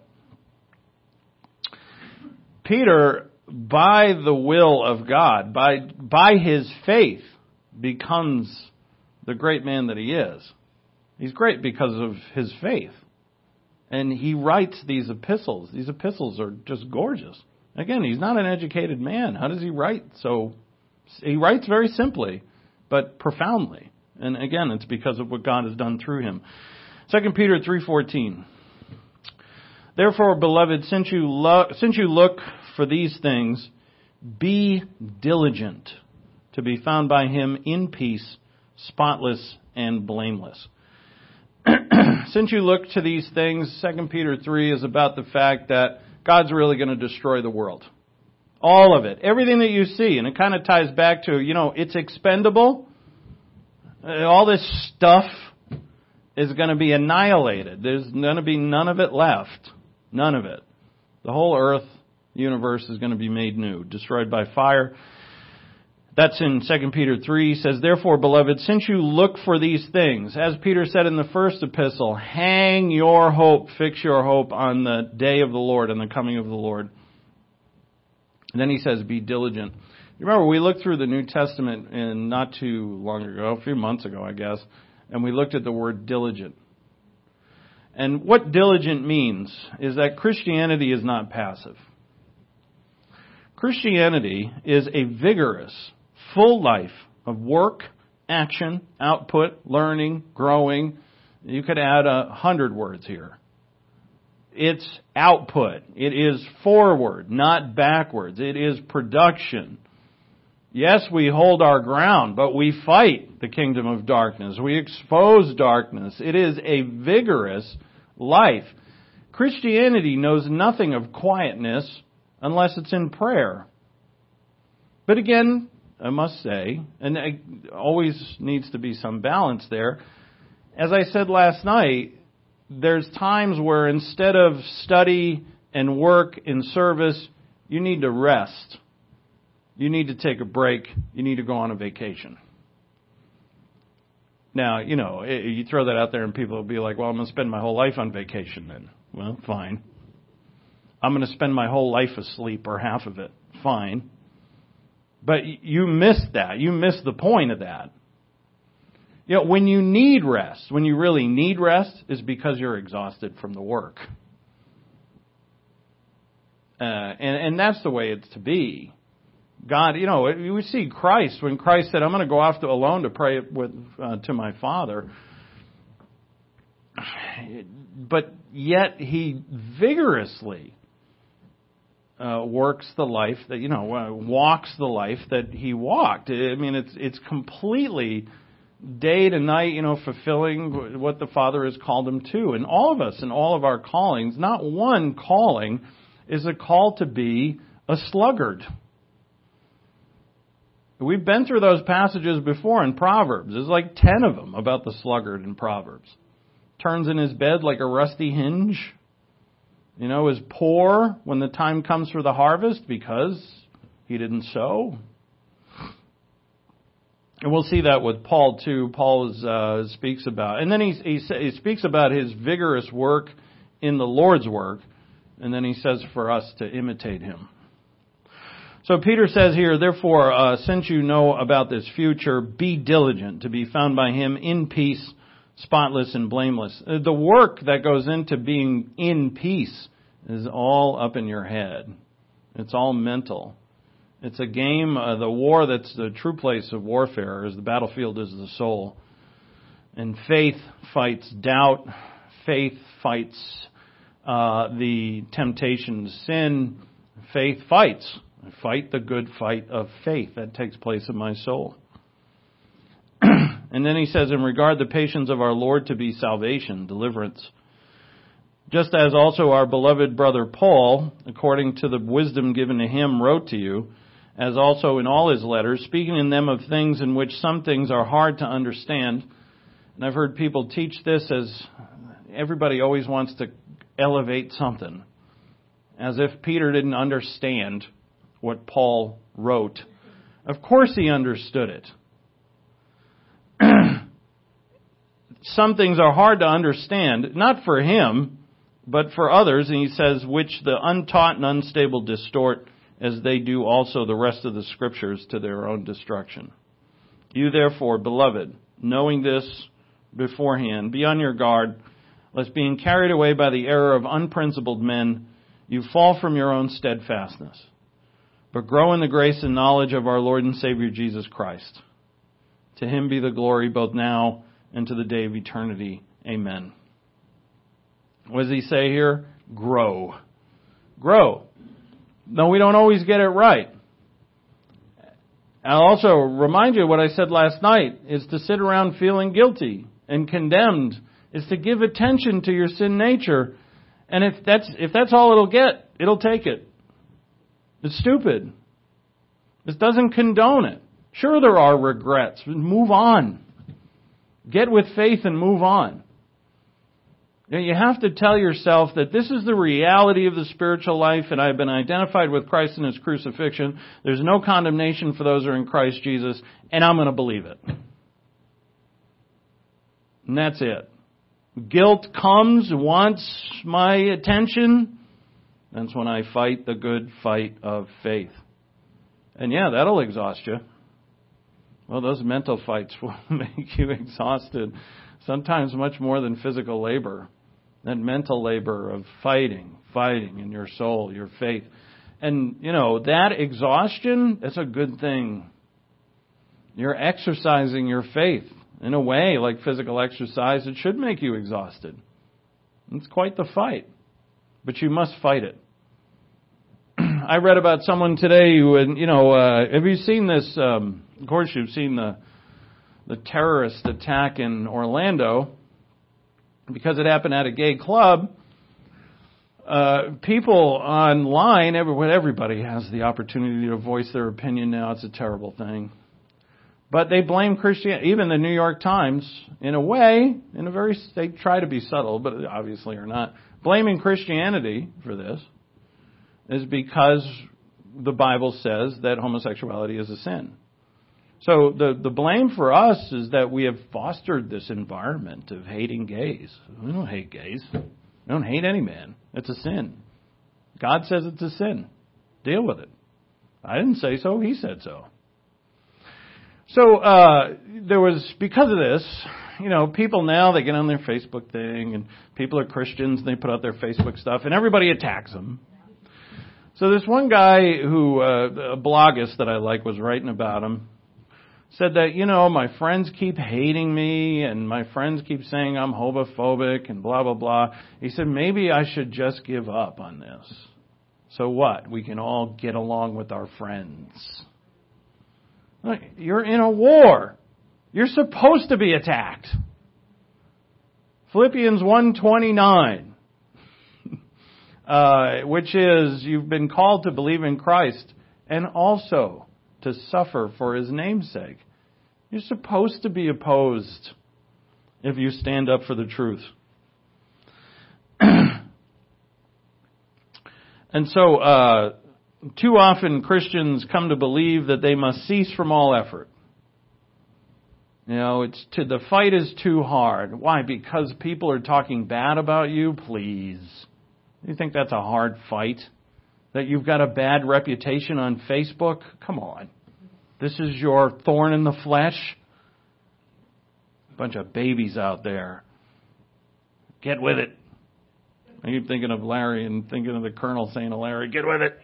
Peter, by the will of God, by his faith, becomes the great man that he is. He's great because of his faith. And he writes these epistles. These epistles are just gorgeous. Again, he's not an educated man. How does he write? So he writes very simply, but profoundly. And again, it's because of what God has done through him. 2 Peter 3:14. Therefore, beloved, since you look for these things, be diligent to be found by him in peace, spotless and blameless. Since you look to these things, 2 Peter 3 is about the fact that God's really going to destroy the world. All of it. Everything that you see. And it kind of ties back to, it's expendable. All this stuff is going to be annihilated. There's going to be none of it left. None of it. The whole earth, universe is going to be made new, destroyed by fire. That's in 2 Peter 3. He says, therefore, beloved, since you look for these things, as Peter said in the first epistle, hang your hope, fix your hope on the day of the Lord and the coming of the Lord. And then he says, be diligent. You remember, we looked through the New Testament not too long ago, a few months ago, I guess, and we looked at the word diligent. And what diligent means is that Christianity is not passive. Christianity is a vigorous, full life of work, action, output, learning, growing. You could add 100 words here. It's output. It is forward, not backwards. It is production. Yes, we hold our ground, but we fight the kingdom of darkness. We expose darkness. It is a vigorous life. Christianity knows nothing of quietness unless it's in prayer. But again, I must say, and there always needs to be some balance there, as I said last night, there's times where instead of study and work in service, you need to rest. You need to take a break. You need to go on a vacation. Now, you throw that out there and people will be like, well, I'm going to spend my whole life on vacation then. Well, fine. I'm going to spend my whole life asleep or half of it. Fine. But you missed that. You missed the point of that. When you need rest, when you really need rest, is because you're exhausted from the work. And that's the way it's to be. God, we see Christ, when Christ said, I'm going to go off alone to pray to my Father. But yet He vigorously works the life that, walks the life that He walked. I mean, it's completely day to night, fulfilling what the Father has called Him to. And all of us, in all of our callings, not one calling is a call to be a sluggard. We've been through those passages before in Proverbs. There's like 10 of them about the sluggard in Proverbs. Turns in his bed like a rusty hinge. Is poor when the time comes for the harvest because he didn't sow. And we'll see that with Paul too. Paul speaks about, and then he speaks about his vigorous work in the Lord's work, and then he says for us to imitate him. So Peter says here, therefore, since you know about this future, be diligent to be found by Him in peace, spotless and blameless. The work that goes into being in peace is all up in your head. It's all mental. It's a game, the war that's the true place of warfare, is the battlefield is the soul. And faith fights doubt. Faith fights the temptation to sin. Faith fights. I fight the good fight of faith that takes place in my soul. And then he says, in regard the patience of our Lord to be salvation, deliverance. Just as also our beloved brother Paul, according to the wisdom given to him, wrote to you, as also in all his letters, speaking in them of things in which some things are hard to understand. And I've heard people teach this as everybody always wants to elevate something, as if Peter didn't understand what Paul wrote. Of course he understood it. Some things are hard to understand, not for him, but for others. And he says, which the untaught and unstable distort, as they do also the rest of the Scriptures to their own destruction. You therefore, beloved, knowing this beforehand, be on your guard, lest being carried away by the error of unprincipled men, you fall from your own steadfastness. But grow in the grace and knowledge of our Lord and Savior Jesus Christ. To Him be the glory both now and to the day of eternity. Amen. What does he say here? Grow. Grow. No, we don't always get it right. I'll also remind you what I said last night is to sit around feeling guilty and condemned is to give attention to your sin nature. And if that's all it'll get, it'll take it. It's stupid. This doesn't condone it. Sure, there are regrets. Move on. Get with faith and move on. You have to tell yourself that this is the reality of the spiritual life, and I've been identified with Christ in His crucifixion. There's no condemnation for those who are in Christ Jesus, and I'm going to believe it. And that's it. Guilt comes, wants my attention. That's when I fight the good fight of faith. And yeah, that'll exhaust you. Well, those mental fights will make you exhausted, sometimes much more than physical labor. That mental labor of fighting in your soul, your faith. And, that exhaustion, that's a good thing. You're exercising your faith. In a way, like physical exercise, it should make you exhausted. It's quite the fight. But you must fight it. I read about someone today who, have you seen this? Of course, you've seen the terrorist attack in Orlando. Because it happened at a gay club, people online, everybody has the opportunity to voice their opinion now. It's a terrible thing. But they blame Christianity. Even the New York Times, in a way, they try to be subtle, but obviously are not. Blaming Christianity for this is because the Bible says that homosexuality is a sin. So the blame for us is that we have fostered this environment of hating gays. We don't hate gays. We don't hate any man. It's a sin. God says it's a sin. Deal with it. I didn't say so. He said so. So there was, because of this, people now, they get on their Facebook thing, and people are Christians, and they put out their Facebook stuff, and everybody attacks them. So this one guy who, a bloggist that I like, was writing about him, said that, my friends keep hating me, and my friends keep saying I'm homophobic, and blah, blah, blah. He said, maybe I should just give up on this. So what? We can all get along with our friends. You're in a war. You're supposed to be attacked. Philippians 1:29, which is, you've been called to believe in Christ, and also to suffer for His name's sake. You're supposed to be opposed if you stand up for the truth. And so, too often Christians come to believe that they must cease from all effort. The fight is too hard. Why? Because people are talking bad about you? Please. You think that's a hard fight? That you've got a bad reputation on Facebook? Come on. This is your thorn in the flesh? Bunch of babies out there. Get with it. I keep thinking of Larry and thinking of the Colonel saying to Larry, get with it.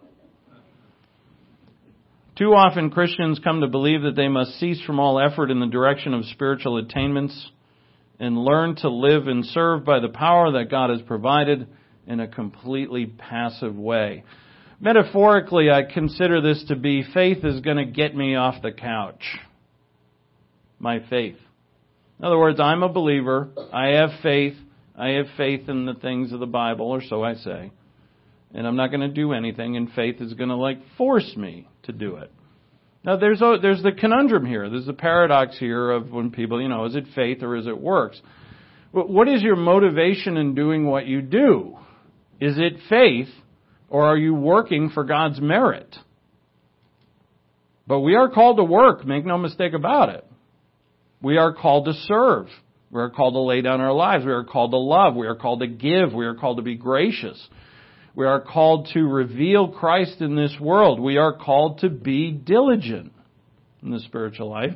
Too often Christians come to believe that they must cease from all effort in the direction of spiritual attainments and learn to live and serve by the power that God has provided in a completely passive way. Metaphorically, I consider this to be faith is going to get me off the couch. My faith. In other words, I'm a believer. I have faith. I have faith in the things of the Bible, or so I say. And I'm not going to do anything, and faith is going to force me to do it. Now, there's the conundrum here. There's the paradox here of when people, is it faith or is it works? What is your motivation in doing what you do? Is it faith, or are you working for God's merit? But we are called to work, make no mistake about it. We are called to serve. We are called to lay down our lives. We are called to love. We are called to give. We are called to be gracious. We are called to reveal Christ in this world. We are called to be diligent in the spiritual life.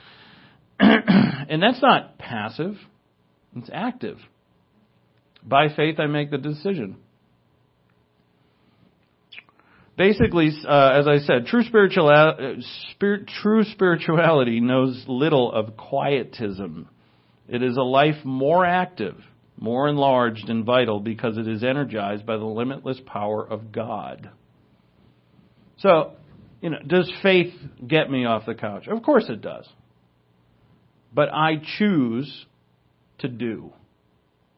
And that's not passive. It's active. By faith, I make the decision. Basically, as I said, true spirituality knows little of quietism. It is a life more active, more enlarged and vital because it is energized by the limitless power of God. So, does faith get me off the couch? Of course it does. But I choose to do.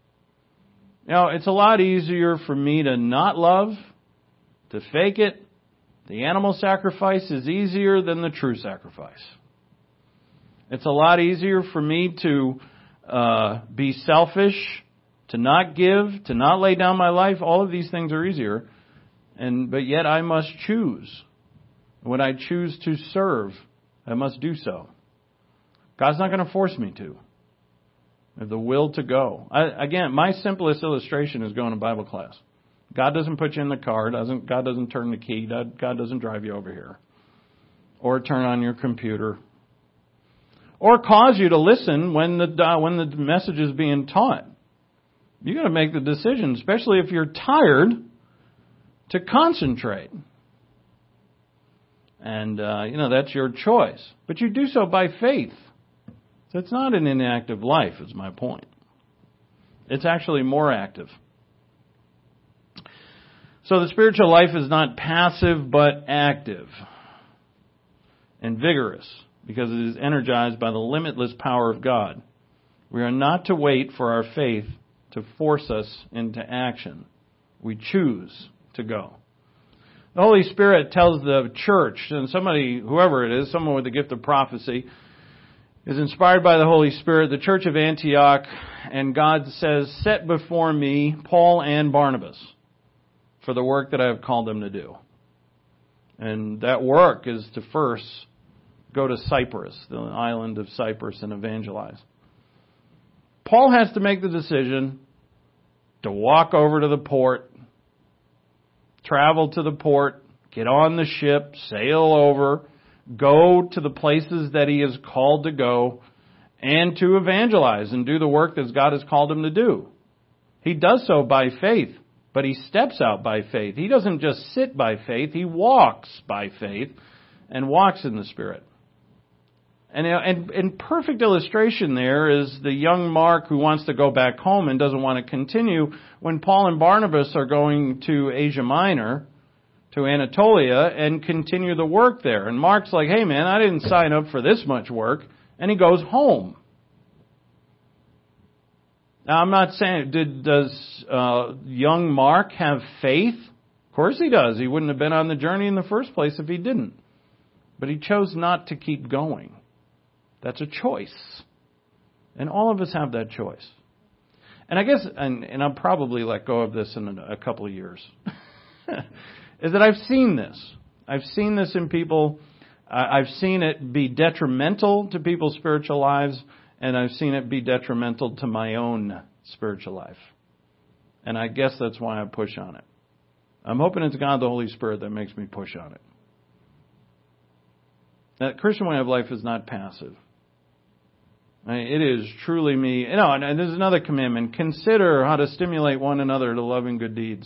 It's a lot easier for me to not love, to fake it, The animal sacrifice is easier than the true sacrifice. It's a lot easier for me to be selfish, to not give, to not lay down my life. All of these things are easier. But yet I must choose. When I choose to serve, I must do so. God's not going to force me to. I have the will to go. Again, my simplest illustration is going to Bible class. God doesn't put you in the car. God doesn't turn the key. God doesn't drive you over here. Or turn on your computer. Or cause you to listen when the message is being taught. You got to make the decision, especially if you're tired, to concentrate. And, that's your choice. But you do so by faith. So it's not an inactive life, is my point. It's actually more active. So the spiritual life is not passive, but active and vigorous, because it is energized by the limitless power of God. We are not to wait for our faith to force us into action. We choose to go. The Holy Spirit tells the church, and whoever it is, someone with the gift of prophecy, is inspired by the Holy Spirit, the church of Antioch, and God says, set before me Paul and Barnabas for the work that I have called them to do. And that work is to first go to Cyprus, the island of Cyprus, and evangelize. Paul has to make the decision to walk over to the port, travel to the port, get on the ship, sail over, go to the places that he is called to go, and to evangelize and do the work that God has called him to do. He does so by faith, but he steps out by faith. He doesn't just sit by faith, he walks by faith and walks in the Spirit. And perfect illustration there is the young Mark who wants to go back home and doesn't want to continue when Paul and Barnabas are going to Asia Minor, to Anatolia, and continue the work there. And Mark's like, hey man, I didn't sign up for this much work. And he goes home. Now I'm not saying, does young Mark have faith? Of course he does. He wouldn't have been on the journey in the first place if he didn't. But he chose not to keep going. That's a choice. And all of us have that choice. And I guess, and I'll probably let go of this in a couple of years, is that I've seen this. I've seen this in people. I've seen it be detrimental to people's spiritual lives, and I've seen it be detrimental to my own spiritual life. And I guess that's why I push on it. I'm hoping it's God the Holy Spirit that makes me push on it. That Christian way of life is not passive. It is truly me. And there's another commandment. Consider how to stimulate one another to love and good deeds.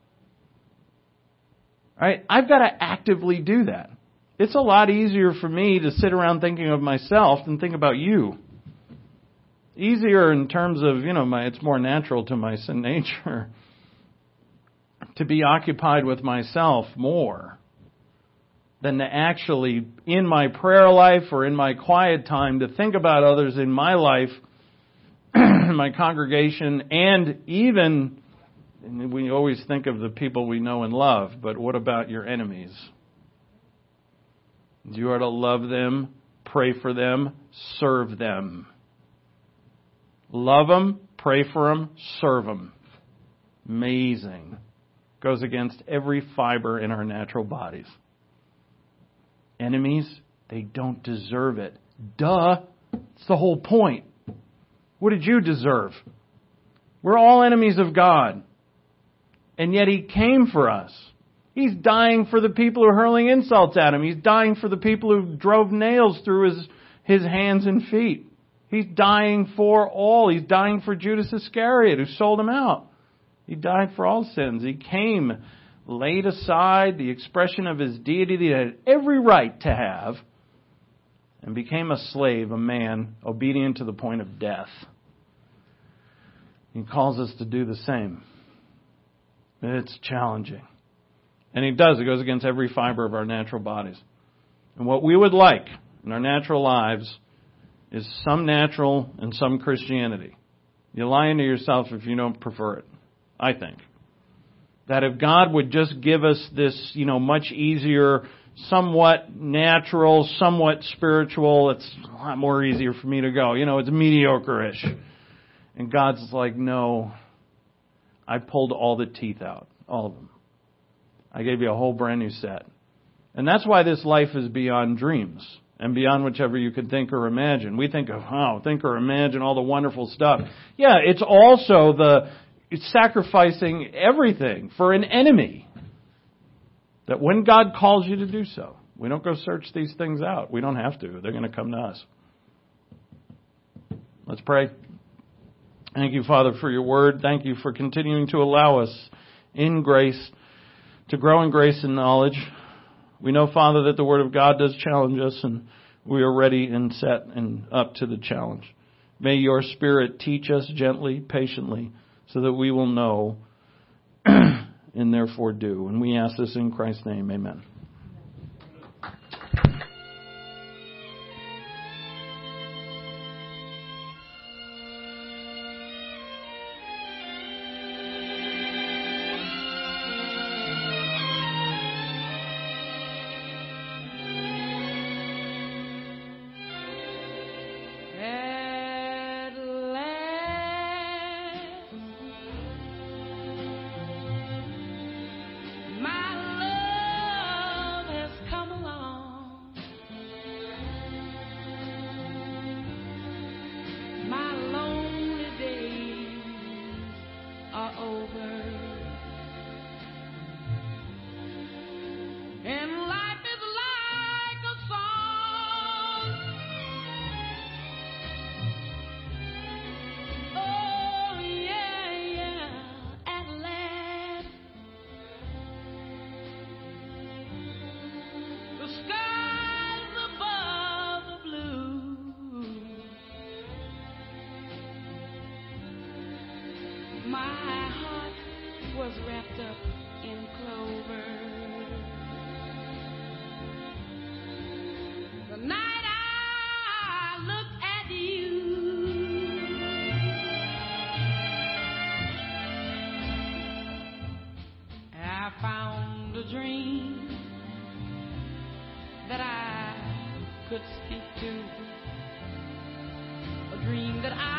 Right? I've got to actively do that. It's a lot easier for me to sit around thinking of myself than think about you. Easier in terms of, it's more natural to my sin nature to be occupied with myself more than to actually, in my prayer life or in my quiet time, to think about others in my life, my congregation, and even, we always think of the people we know and love, but what about your enemies? You are to love them, pray for them, serve them. Love them, pray for them, serve them. Amazing. Goes against every fiber in our natural bodies. Enemies, they don't deserve it. Duh. It's the whole point. What did you deserve? We're all enemies of God. And yet He came for us. He's dying for the people who are hurling insults at Him. He's dying for the people who drove nails through His hands and feet. He's dying for all. He's dying for Judas Iscariot who sold Him out. He died for all sins. He came, laid aside the expression of His deity that He had every right to have, and became a slave, a man, obedient to the point of death. He calls us to do the same. It's challenging. And He does. It goes against every fiber of our natural bodies. And what we would like in our natural lives is some natural and some Christianity. You're lying to yourself if you don't prefer it, I think. That if God would just give us this, much easier, somewhat natural, somewhat spiritual, it's a lot more easier for me to go. It's mediocre-ish. And God's like, no, I pulled all the teeth out, all of them. I gave you a whole brand new set. And that's why this life is beyond dreams and beyond whichever you could think or imagine. We think of, think or imagine all the wonderful stuff. Yeah, it's also it's sacrificing everything for an enemy. That when God calls you to do so, we don't go search these things out. We don't have to. They're going to come to us. Let's pray. Thank you, Father, for your word. Thank you for continuing to allow us in grace to grow in grace and knowledge. We know, Father, that the Word of God does challenge us, and we are ready and set and up to the challenge. May your Spirit teach us gently, patiently, so that we will know and therefore do. And we ask this in Christ's name. Amen. My heart was wrapped up in clover. The night I looked at you, I found a dream that I could speak to, a dream that I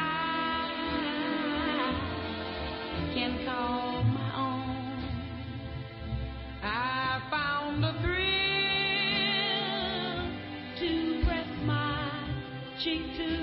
can call my own. I found a thrill to press my cheek to.